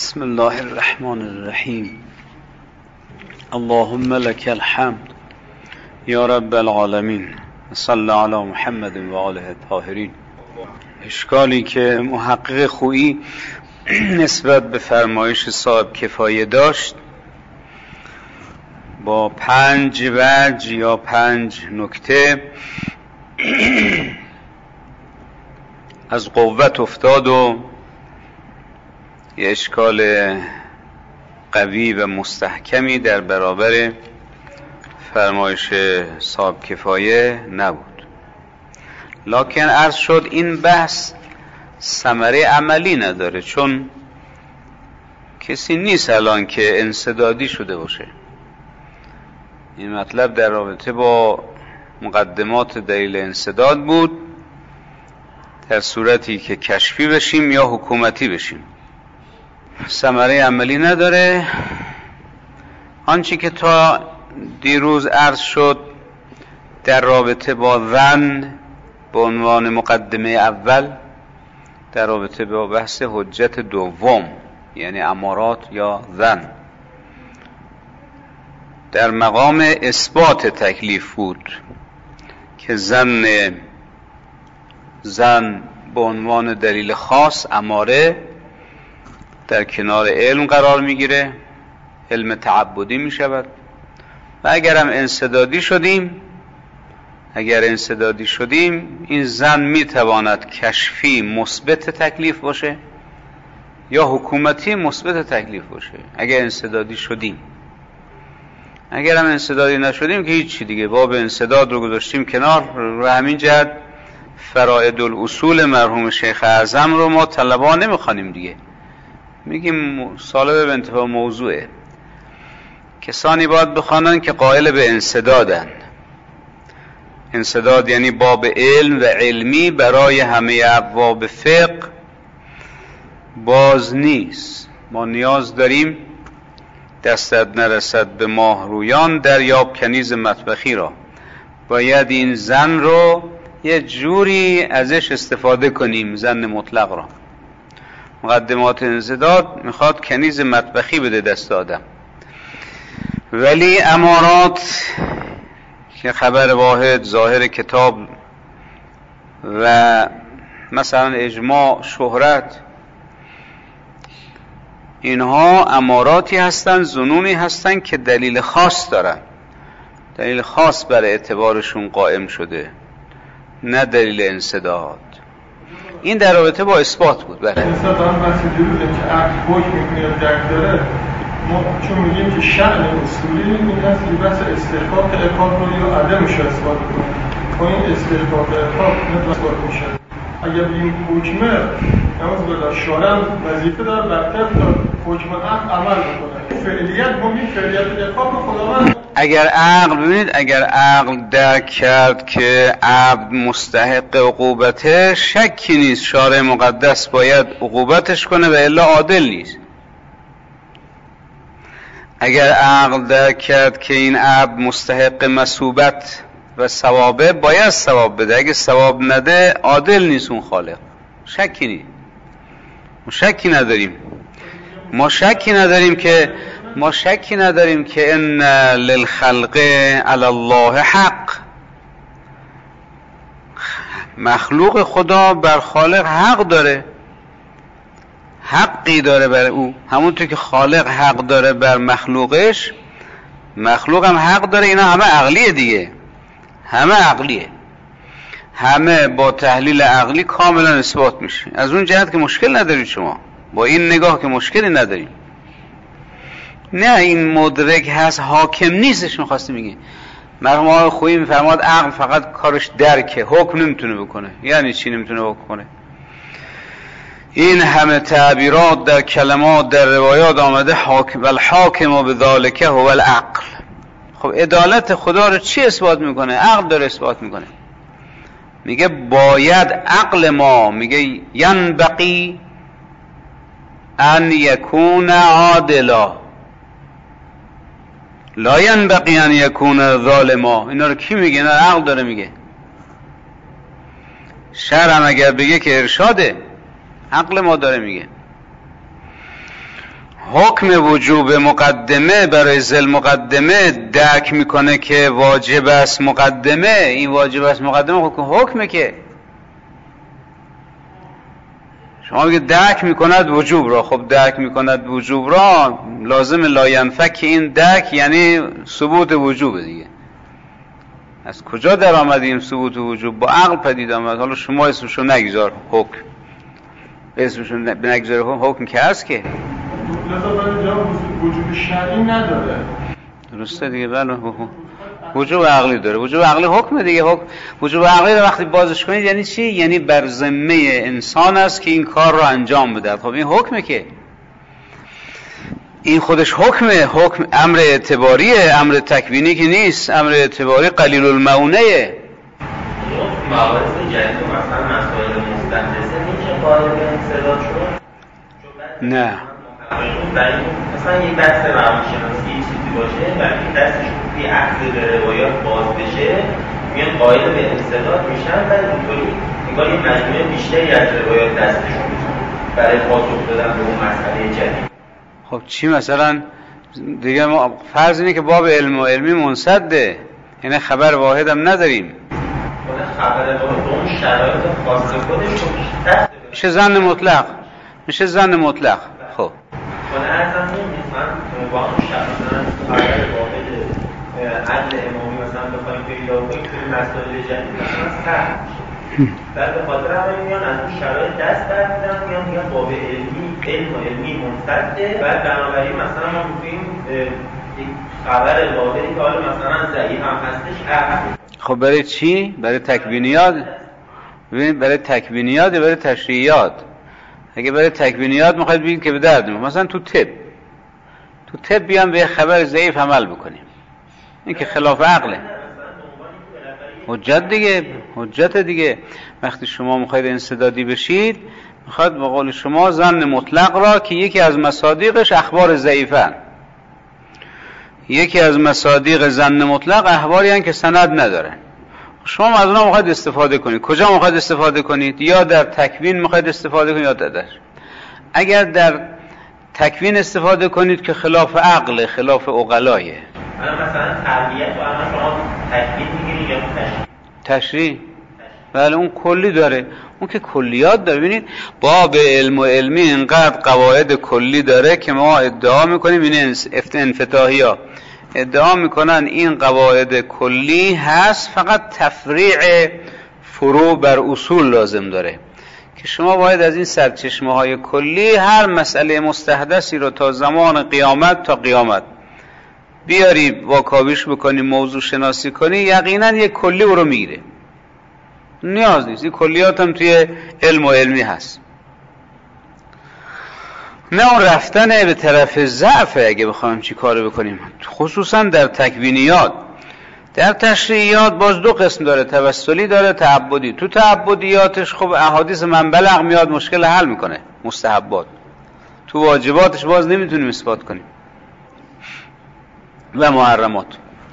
بسم الله الرحمن الرحیم. اللهم لك الحمد یا رب العالمین. صلی علی محمد و آله الطاهرین. اشکالی که محقق خویی نسبت به فرمایش صاحب کفایه داشت با 5 وجه یا 5 نکته از قوت افتاد و یه اشکال قوی و مستحکمی در برابر فرمایش صاحب کفایه نبود. لکن عرض شد این بحث ثمره عملی نداره، چون کسی نیست الان که انسدادی شده باشه. این مطلب در رابطه با مقدمات دلیل انسداد بود، در صورتی که کشفی بشیم یا حکومتی بشیم. ثمره عملی نداره. آنچه که تا دیروز عرض شد در رابطه با ظن به عنوان مقدمه اول، در رابطه با بحث حجت دوم یعنی امارات یا ظن، در مقام اثبات تکلیف بود که زن به عنوان دلیل خاص اماره در کنار علم قرار میگیره، علم تعبدی میشود. و اگر انسدادی شدیم این زن میتواند کشفی مثبت تکلیف باشه یا حکومتی مثبت تکلیف باشه اگر انسدادی شدیم. اگر هم انسدادی نشدیم که هیچی دیگه، باب انسداد رو گذاشتیم کنار. رو همین جهت فرائد الاصول مرحوم شیخ اعظم رو ما طلبا نمیخوانیم دیگه، میگیم سالب به انتفاع موضوعه. کسانی باید بخوانن که قائل به انسدادن. انسداد یعنی باب علم و علمی برای همه ابواب فقه باز نیست. ما نیاز داریم دستت نرسد به ماه رویان دریاب کنیز مطبخی را. باید این زن رو یه جوری ازش استفاده کنیم، زن مطلق را. مقدمات انسداد میخواد کنیز مطبخی بده دست آدم، ولی امارات که خبر واحد ظاهر کتاب و مثلا اجماع شهرت، اینها اماراتی هستن، ظنونی هستن که دلیل خاص دارن، دلیل خاص برای اعتبارشون قائم شده، نه دلیل انسداد. این در رابطه با اثبات بود. بله انسداد هم بحث دیروزه که عقل حکم میکنه درک داره. ما چون میگیم که شأن اصولی این هست که بحث استحقاق احقاق رو یا عدمش رو اثبات کنه. با این استحقاق احقاق اثبات میشه. اگر بگیم حکمه نماز بلا شارم وظیفه داره برتر تا حکم عقل عمل بکنه. فعلیت ما میگیم فعلیت احقاق رو خداوند. اگر عقل درک کرد که عبد مستحق عقوبته، شکی نیست شارع مقدس باید عقوبتش کنه و الا عادل نیست. اگر عقل درک کرد که این عبد مستحق مثوبت و ثوابه، باید ثواب بده. اگه ثواب نده عادل نیست اون خالق. شکی نیست. ما شکی نداریم که ان للخلق علی الله حق. مخلوق خدا بر خالق حق داره، حقی داره بر او. همونطور که خالق حق داره بر مخلوقش، مخلوق هم حق داره. اینا همه عقلیه دیگه، همه با تحلیل عقلی کاملا اثبات میشه. از اون جهت که مشکل ندارید شما با این نگاه، که مشکلی ندارید. نه این مدرک هست حاکم نیستش. میخواستی میگه مرحوم آقای خویی میفرماد عقل فقط کارش درکه، حکم نمیتونه بکنه. یعنی چی نمیتونه حکم کنه؟ این همه تعبیرات در کلمات در روایات آمده حاکم والحاکم بذالک هو العقل. خب عدالت خدا رو چی اثبات میکنه؟ عقل داره اثبات میکنه. میگه باید عقل ما، میگه ینبغی ان یکون عادلا لا ینبغی ان یکون ظالما. اینا رو کی میگه؟ اینا عقل داره میگه. شرع هم اگر بگه که ارشاده، عقل ما داره میگه. حکم وجوب مقدمه برای ذل مقدمه درک میکنه که واجب است مقدمه، این واجب است مقدمه حکمه که شما میگه درک میکند وجوب را. خب درک میکند وجوب را لازم لا ینفک این درک یعنی ثبوت وجوب دیگه. از کجا در آمدیم ثبوت وجوب؟ با عقل پدید آمد. حالا شما اسمشو نگذار حکم، اسمشو نگذار حکم که هست که لذا برای جا وجوب شرعی نداره. درسته دیگه. بله وجوب عقلی داره. وجوب عقلی حکمه دیگه. وجوب عقلی رو وقتی بازش کنید یعنی چی؟ یعنی بر ذمه انسان است که این کار رو انجام بده. خب این حکمه که این خودش حکمه. حکم امر اعتباریه، امر تکوینی که نیست. امر اعتباری قلیل المعونه. موارد جدید مثلا مسائل مستحدثه میشه قائل به انصداد شد؟ نه مثلا یک دست روانشناسی یه چیزی باشه وقتی دستش توی عقد به روایات باز بشه میان قائل به انصداد میشن و اینطوری انگار یه مجموعه بیشتری از روایات دستشون میشن برای پاسخ دادن به اون مسئله جدید. خب چی مثلا دیگه؟ ما فرض اینه که باب علم و علمی منصده، یعنی خبر واحد هم نداریم. خبر واحد اون شرایط خاص خودش میشه ظن مطلق. میشه ظن مطلق. خب من ارزم من با اون شخصا خبر واحد عدل امامی مثلا بخوایم پیدا کنیم توی مسائل جدید مثلا سخت میشه. در به خاطر همین میان از اون شرایط دست برمیدن، میان باب علم و علمی منصده و بنابراین مثلا ما میتونیم یک خبر واحدی که حالا مثلا ضعیف هم هستش. خب برای چی؟ برای تکوینیات؟ ببینید برای تکوینیات یا برای تشریعیات؟ اگه برای تکوینیات میخواید بگید که به درد میخوره، مثلا تو طب بیان به خبر ضعیف عمل بکنیم، این که خلاف عقله. حجت دیگه. وقتی شما میخواید انسدادی بشید میخواد به قول شما ظن مطلق را که یکی از مصادیقش اخبار ضعیفن، یکی از مصادیق ظن مطلق اخباری هستند که سند ندارن. شما از اونها میخواید استفاده کنید. کجا میخواید استفاده کنید؟ یا در تکوین میخواید استفاده کنید یا در اگر در تکوین استفاده کنید که خلاف عقل، خلاف عقلایه. مثلا تربیت و الان شما تکوین میگیرید یا تشریع؟ بله اون کلی داره، اون که کلیات داره. ببینید باب علم و علمی اینقدر قواعد کلی داره که ما ادعا میکنیم این انفتاحی ها ادعا میکنن این قواعد کلی هست، فقط تفریع فروع بر اصول لازم داره که شما باید از این سرچشمه های کلی هر مسئله مستحدثی رو تا زمان قیامت تا قیامت بیاری واکاویش بکنی، موضوع شناسی کنی، یقینا یک کلی رو میگیره. نیاز نیست، این کلیات هم توی علم و علمی هست. نه اون رفتن به طرف ضعف اگه بخوایم چی کار بکنیم، خصوصا در تکوینیات. در تشریعیات باز دو قسم داره، توسلی داره، تعبدی. تو تعبدیاتش خب احادیث من بلغ میاد مشکل حل میکنه، مستحبات. تو واجباتش باز نمیتونیم اثبات کنیم و محرمات.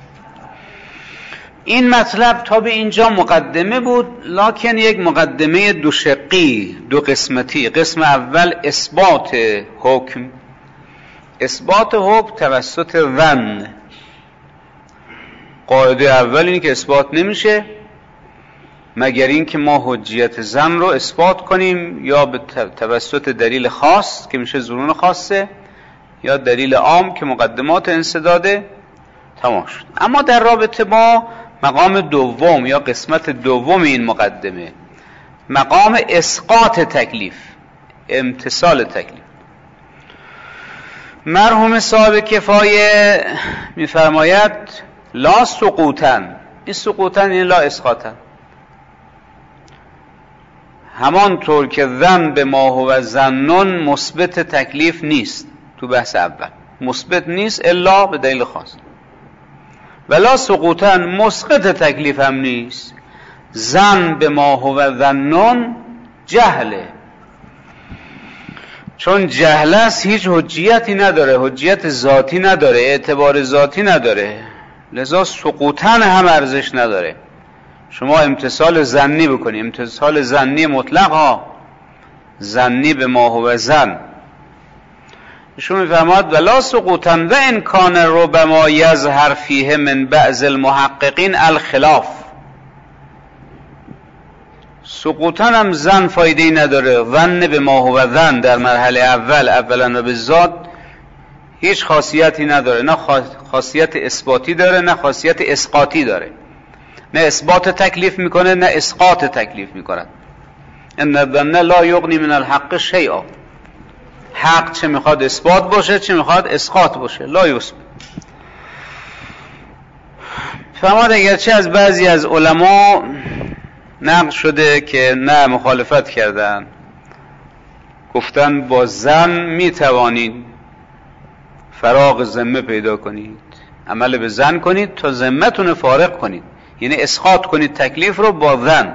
این مطلب تا به اینجا مقدمه بود، لکن یک مقدمه دو شقی، دو قسمتی. قسم اول اثبات حکم. اثبات حکم توسط ظن. قاعده اول اینه که اثبات نمیشه مگر این که ما حجیت ظن رو اثبات کنیم یا به توسط دلیل خاص که میشه ظنون خاصه یا دلیل عام که مقدمات انسداده. تمام شد. اما در رابطه با مقام دوم یا قسمت دوم این مقدمه، مقام اسقاط تکلیف، امتثال تکلیف، مرحوم صاحب کفایه میفرماید لا سقوطن. این سقوطن این لا اسقاطن. همانطور که ظن به ما هو ظنون مثبت تکلیف نیست، تو بحث اول مثبت نیست الا به دلیل خاص، ولا سقوطا مسقط تکلیف هم نیست. ظن به ما هو ظنون جهله، چون جهل است هیچ حجیتی نداره، حجیت ذاتی نداره، اعتبار ذاتی نداره، لذا سقوطا هم ارزش نداره. شما امتثال ظنی بکنی، امتثال ظنی مطلق ها، ظنی به ما هو ظن، ایشون میفرماد ولا سقوطا و ان کان ربما یظهر فیه من بعض المحققین الخلاف. سقوطا هم زن فایده‌ای نداره. ظن به ما هو ظن در مرحله اولا و به ذات هیچ خاصیتی نداره، نه خاصیت اثباتی داره نه خاصیت اسقاطی داره، نه اثبات تکلیف میکنه نه اسقاط تکلیف میکنه. ان الظن لا یغنی من الحق شیئا. حق چه میخواد اثبات باشه چه میخواد اسقاط باشه، لا یثبت. فرماد اگرچه از بعضی از علما نقل شده که نه مخالفت کردن، گفتن با زن میتوانید فراغ ذمه پیدا کنید، عمل به زن کنید تا ذمتون فارغ کنید، یعنی اسقاط کنید تکلیف رو با زن.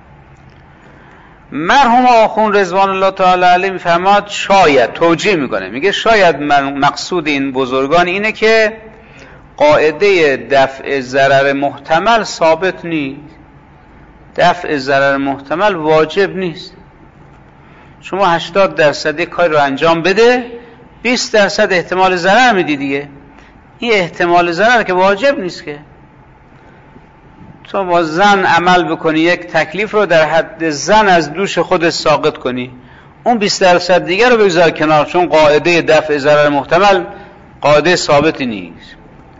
مرحوم آخوند رضوان الله تعالی علیه میفرماد شاید، توجیه میکنه، میگه شاید مقصود این بزرگان اینه که قاعده دفع ضرر محتمل ثابت نیست، دفع ضرر محتمل واجب نیست. شما 80% کار رو انجام بده، 20% احتمال ضرر میدی دیگه. این احتمال ضرر که واجب نیست که. تو با زن عمل بکنی، یک تکلیف رو در حد زن از دوش خودت ساقط کنی، اون 20% دیگه رو بگذار کنار، چون قاعده دفع ضرر محتمل قاعده ثابتی نیست.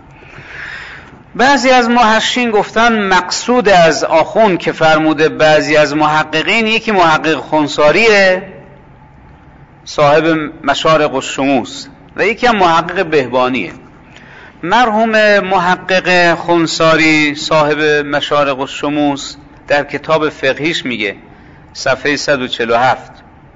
بعضی از محشین گفتن مقصود از آخوند که فرموده بعضی از محققین، یکی محقق خنثاریه صاحب مشارق الشموس و یکی هم محقق بهبانیه. مرحوم محقق خنثاری صاحب مشارق الشموس در کتاب فقهیش میگه صفحه 147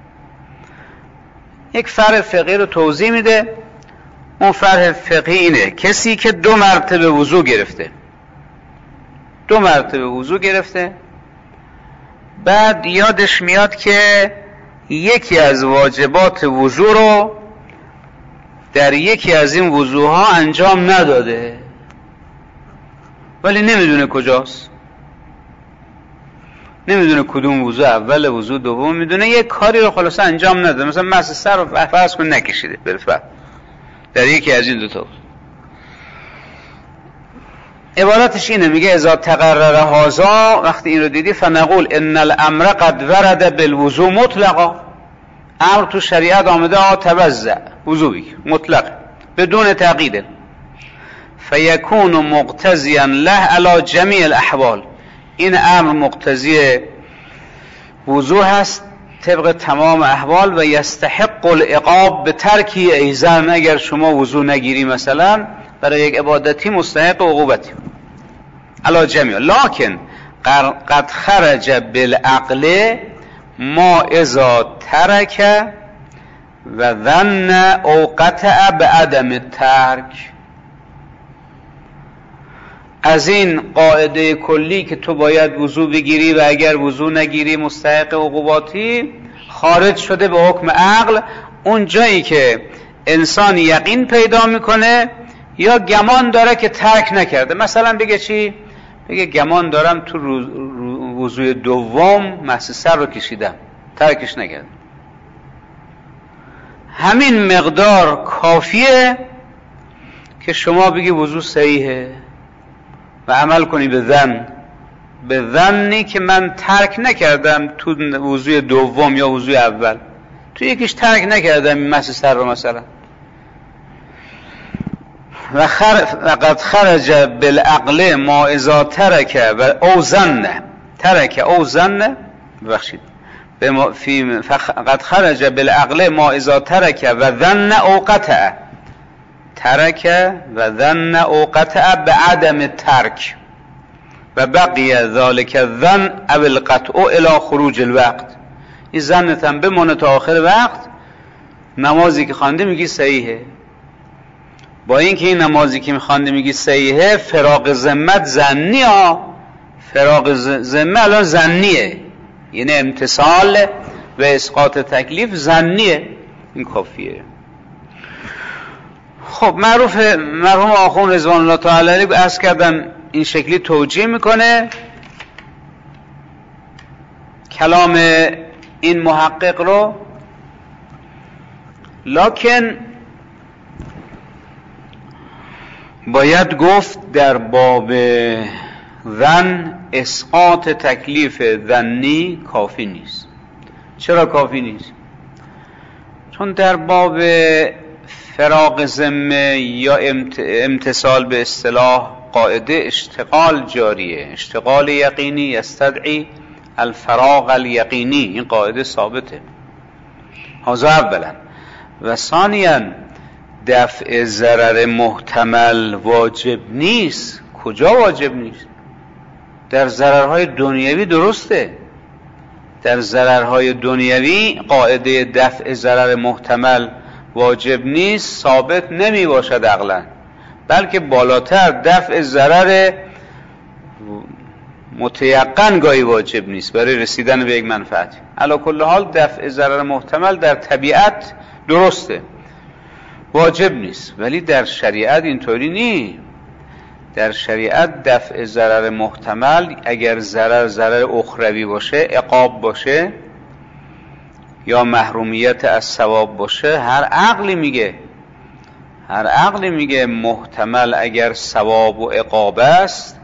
یک فرع فقهی رو توضیح میده. اون فرع فقهی اینه: کسی که 2 مرتبه وضو گرفته، 2 مرتبه وضو گرفته، بعد یادش میاد که یکی از واجبات وضو رو در یکی از این وضوها انجام نداده، ولی نمیدونه کجاست، نمیدونه کدوم وضو اول وضو دوم، میدونه یک کاری رو خلاصه انجام نداده، مثلا مس سر رو فرض کن نکشیده بالفعل در یکی از این 2 تا. عبارتش اینه، میگه اذا تقرر هذا، وقتی این رو دیدی فنقول ان الامر قد ورد بالوضوء مطلقا، امر تو شریعت آمده توضع وضو بگیر مطلق بدون تقیید، فیکون مقتضیا له علی جمیع الاحوال، این امر مقتضی وضو هست طبق تمام احوال، و یستحق العقاب به ترکی ایزن، اگر شما وضو نگیری مثلا برای یک عبادتی مستحق عقوبتی علی جمیع. لکن قد خرج بالعقل ما اذا ترک و ظن او قطع بعدم الترک. از این قاعده کلی که تو باید وضو بگیری و اگر وضو نگیری مستحق عقوباتی، خارج شده به حکم عقل اون جایی که انسان یقین پیدا میکنه یا گمان داره که ترک نکرده. مثلا بگه چی؟ بگه گمان دارم تو وضوی دوم مس سر رو کشیدم، ترکش نکردم. همین مقدار کافیه که شما بگی وضو صحیحه و عمل کنی به ظنی که من ترک نکردم تو وضوی دوم یا وضوی اول، تو یکیش ترک نکردم این مس سر رو مثلا. و قد خرج بالعقل ما اذا ترک و او ظن، ترک او ظن، ببخشید، قد خرج بالعقل ما اذا ترک و ظن او قطع، ترک و ظن او قطع بعدم الترک و بقی ذلك الظن او القطع الى خروج الوقت. این ظنت هم بمونه تا آخر وقت، نمازی که خوانده میگی صحیحه. با اینکه این نمازی که میخوانده میگی صحیحه، فراغ ذمت ظنی ها، فراغ ذمه الان ظنیه، یعنی امتصال و اسقاط تکلیف ظنیه، این کافیه. خب مرحوم آخوند رضوان الله تعالی علیه عرض کردم این شکلی توجیه میکنه کلام این محقق رو. لکن باید گفت در باب ظن اسقاط تکلیف ظنی کافی نیست. چرا کافی نیست؟ چون در باب فراغ ذمه یا امتثال به اصطلاح قاعده اشتغال جاریه. اشتغال یقینی یستدعی الفراغ الیقینی، این قاعده ثابته. هذا اولا. و ثانیا دفع ضرر محتمل واجب نیست. کجا واجب نیست؟ در ضررهای دنیوی درسته. در ضررهای دنیوی قاعده دفع ضرر محتمل واجب نیست، ثابت نمی باشد عقلا، بلکه بالاتر دفع ضرر متیقن گاهی واجب نیست برای رسیدن به یک منفعت. علی کل حال دفع ضرر محتمل در طبیعت درسته، واجب نیست، ولی در شریعت اینطوری نیست. در شریعت دفع ضرر محتمل اگر ضرر اخروی باشه، عقاب باشه یا محرومیت از ثواب باشه، هر عقلی میگه محتمل اگر ثواب و عقاب است،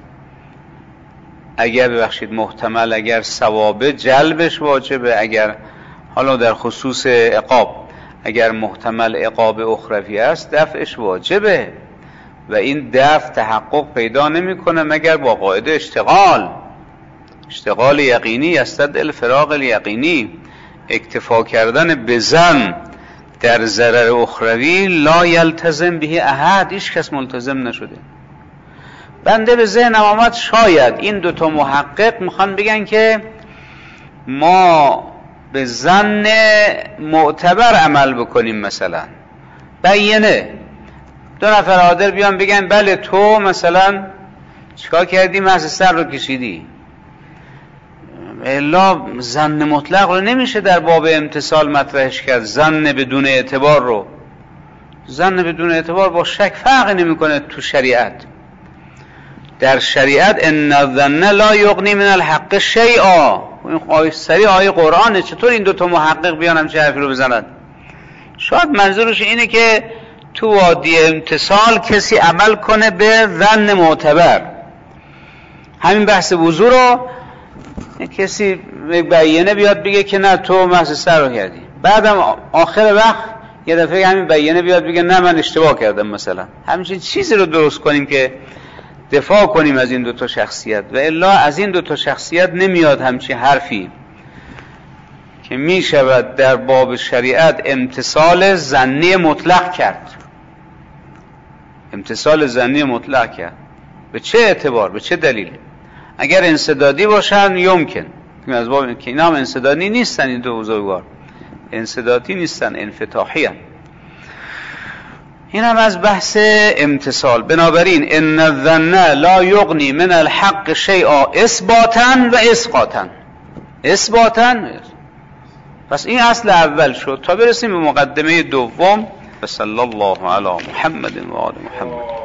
محتمل اگر ثوابه جلبش واجبه، اگر حالا در خصوص عقاب اگر محتمل عقاب اخروی است دفعش واجبه. و این دفع تحقق پیدا نمیکنه مگر با قاعده اشتغال یقینی یستدعی الفراغ الیقینی. اکتفا کردن به ظن در ضرر اخروی لا یلتزم به احد، هیچ کس ملتزم نشده. بنده به ذهنم آمد شاید این دوتا محقق میخوان بگن که ما به ظن معتبر عمل بکنیم. مثلا بیینه دو نفر عادل بیان بگن بله تو مثلا چیکار کردی؟ محض سر رو کشیدی. الا ظن مطلق رو نمیشه در باب امتثال مطرحش کرد. ظن بدون اعتبار با شک فرقی نمیکنه تو شریعت. در شریعت ان الظن لا یغنی من الحق شیئا، این سری آیه قرآنه. چطور این دوتا محقق بیان همچه حرفی رو بزنند؟ شاید منظورش اینه که تو وادی امتثال کسی عمل کنه به ظن معتبر. همین بحث وضو رو کسی بیانه بیاد بگه که نه تو محض سر رو کردی، بعدم آخر وقت یه دفعه همین بیانه بیاد بگه نه من اشتباه کردم. مثلا همچین چیزی رو درست کنیم که دفاع کنیم از این دوتا شخصیت، و الا از این دوتا شخصیت نمیاد همچین حرفی که می شود در باب شریعت امتثال ظنی مطلق کرد. به چه اعتبار؟ به چه دلیل؟ اگر انسدادی باشن یمکن، از باب که اینا هم انسدادی نیستن، این دو بزرگوار انسدادی نیستن، انفتاحی هستن. این هم از بحث امتثال. بنابراین ان الظن لا یغنی من الحق شیئا اثباتا و اسقاطا. پس این اصل اول شد تا برسیم به مقدمه دوم. صلی الله علی محمد و آل محمد.